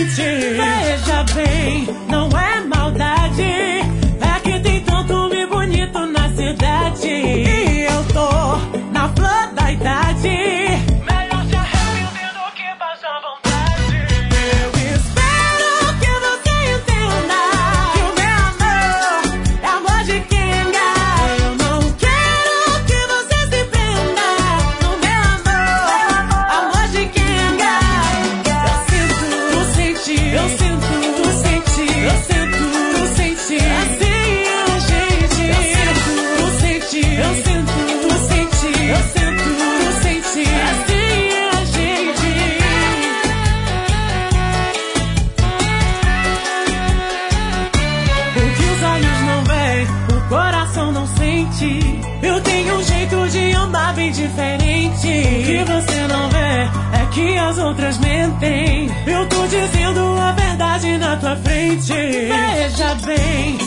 frente. Veja bem, não é maldade, é que tem tanto homem bonito na cidade. E eu tô na flor da idade, melhor se arrepender do que passar vontade. Eu espero que você entenda que o meu amor é amor de Kenga. Eu não quero que você se prenda no meu amor, amor de Kenga. Eu sinto, tu sente, eu sinto, tu sente, eu sinto, tu sente. Assim é a gente. Eu sinto, tu sente, eu sinto, tu sente, eu sinto, tu sente. Assim é a gente. O que os olhos não veem, o coração não sente. Eu tenho um jeito de amar bem diferente. O que você não vê é que as outras mentem. Eu tô dizendo a verdade na tua frente. Veja bem,